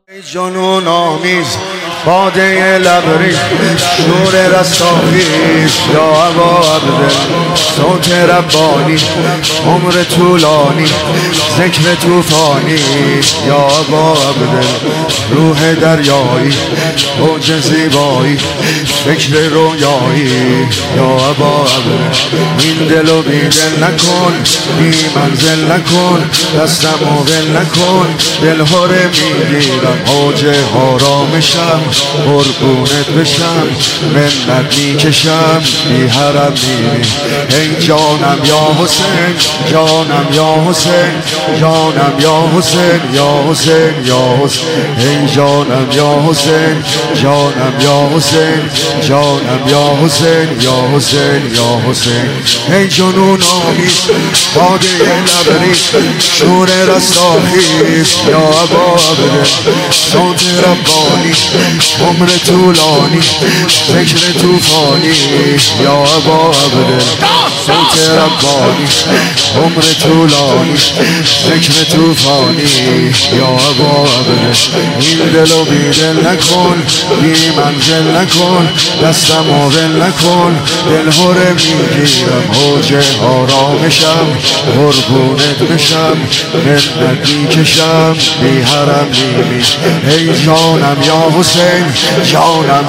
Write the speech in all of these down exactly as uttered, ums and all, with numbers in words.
ای جنون آمیز باده لبریز شور رستاخیز یا ابا عبدل صوت ربانی عمر طولانی ذکر توفانی یا ابا عبدل روح دریایی اوج زیبایی فکر رویایی یا ابا عبدل این دلو بیدل نکن بی منزل نکن دستمو ول نکن دل هره میگیرم اوج آرامشم قربونت بشم منت میکشم بی حرم میری ای جانم یا حسین جانم یا حسین جانم یا حسین یا حسین یا حسین ای جانم یا حسین جانم یا حسین جانم یا حسین یا حسین یا حسین ای جنون آمیز باده لبریز شور رستاخیز یا ابا عبدل صوت ربانی عمر طولانی فکر توفانی یا ابا عبدل صوت ربانی عمر طولانی فکر توفانی یا ابا عبدل این دلو بیدل نکن بی منزل نکن دستمو ول نکن دل هره میگیرم اوج آرامشم قربونت بشم منت میکشم بی حرم میمی ای جانم یا حسین جانم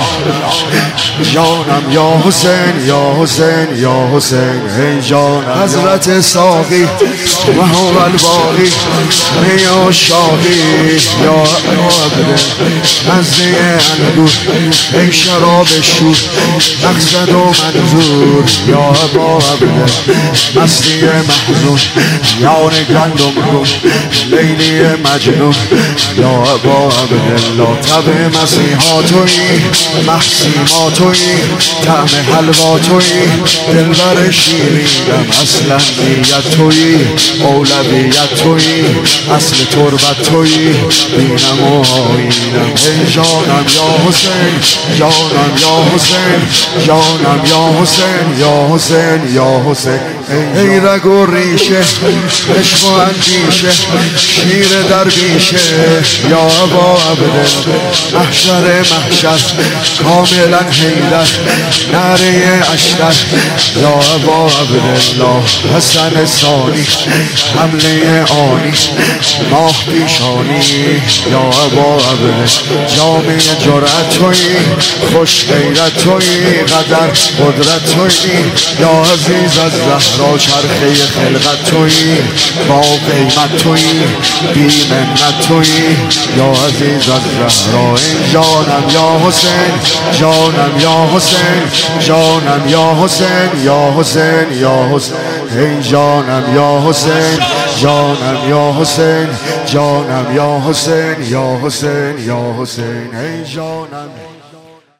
جانم یا حسین یا حسین یا حسین ای جانم حضرت ساقی و هو الباقی می عشاقی یا عبدل مزه انگور ای شراب شور مقصد و منظور یا ابا عبدل مستی محزون یار گندم کن لیلی مجنون یا ابا عبدالله طب مسیحا تویی محسیما تویی طعم حلوا تویی دلبر شیرینم اصلا نیت تویی اولویت تویی اصل تربت تویی دینم و آیینم ای جانم یا حسین جانم یا حسین جانم یا حسین یا حسین یا حسین ای رگ و ریشه عشق و اندیشه شیر درویشه یا ابا عبدل محشر محشر کاملا حیدر نعره اشتر یا ابا عبدالله حسن ثانی حمله آنی ماه پیشانی یا ابا عبدل جامعه جرأت تویی خوش غیرت تویی قدر قدرت تویی یا عزیز از زهرا چرخه خلقت تویی با قیمت تویی بی منت تویی یا عزیز از زهرا ای جانم یا حسین جانم یا حسین جانم یا حسین یا حسین یا حسین ای جانم یا حسین جانم یا حسین جانم یا حسین یا حسین یا حسین ای جانم